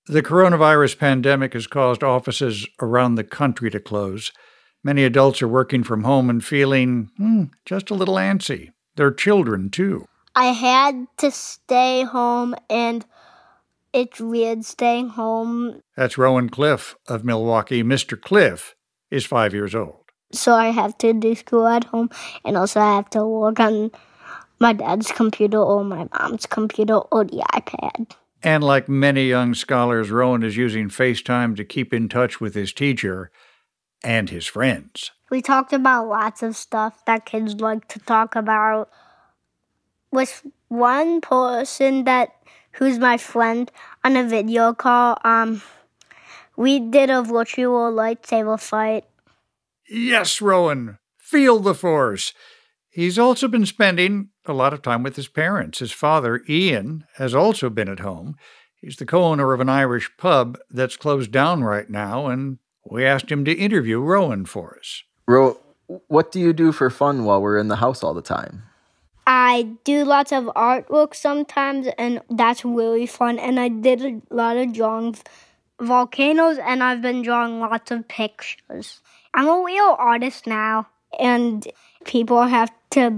The coronavirus pandemic has caused offices around the country to close. Many adults are working from home and feeling just a little antsy. Their children, too. I had to stay home, and it's weird staying home. That's Rowan Cliff of Milwaukee. Mr. Cliff is 5 years old. So I have to do school at home, and also I have to work on my dad's computer or my mom's computer or the iPad. And like many young scholars, Rowan is using FaceTime to keep in touch with his teacher and his friends. We talked about lots of stuff that kids like to talk about. With one person who's my friend on a video call, we did a virtual lightsaber fight. Yes, Rowan, feel the force. He's also been spending a lot of time with his parents. His father, Ian, has also been at home. He's the co-owner of an Irish pub that's closed down right now, and we asked him to interview Rowan for us. What do you do for fun while we're in the house all the time? I do lots of artwork sometimes, and that's really fun. And I did a lot of drawing volcanoes, and I've been drawing lots of pictures. I'm a real artist now, and people have to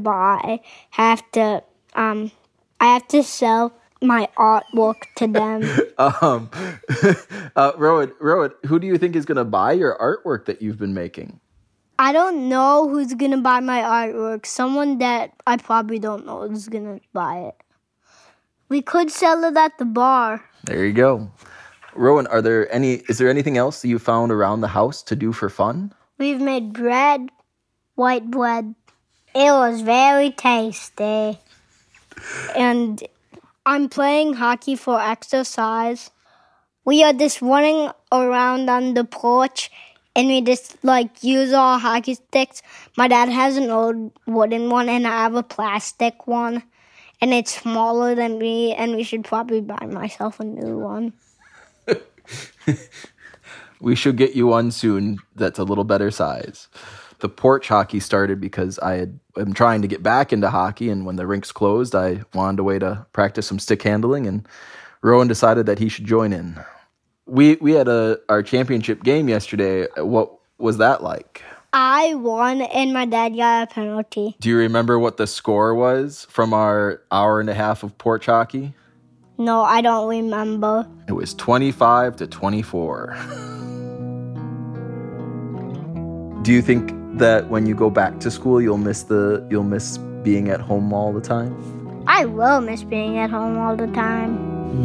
I have to sell my artwork to them. Rowan, who do you think is going to buy your artwork that you've been making? I don't know who's going to buy my artwork. Someone that I probably don't know is going to buy it. We could sell it at the bar. There you go. Rowan, is there anything else that you found around the house to do for fun? We've made bread, white bread. It was very tasty. And I'm playing hockey for exercise. We are just running around on the porch, and we just use our hockey sticks. My dad has an old wooden one, and I have a plastic one. And it's smaller than me, and we should probably buy myself a new one. We should get you one soon that's a little better size. The porch hockey started because am trying to get back into hockey, and when the rinks closed, I wanted a way to practice some stick handling, and Rowan decided that he should join in. We had our championship game yesterday. What was that like? I won, and my dad got a penalty. Do you remember what the score was from our hour and a half of porch hockey? No, I don't remember. It was 25-24. Do you think that when you go back to school, you'll miss being at home all the time? I will miss being at home all the time.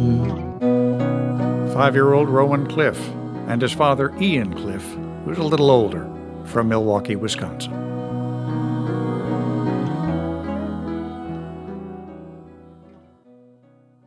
5-year-old Rowan Cliff and his father, Ian Cliff, who's a little older, from Milwaukee, Wisconsin.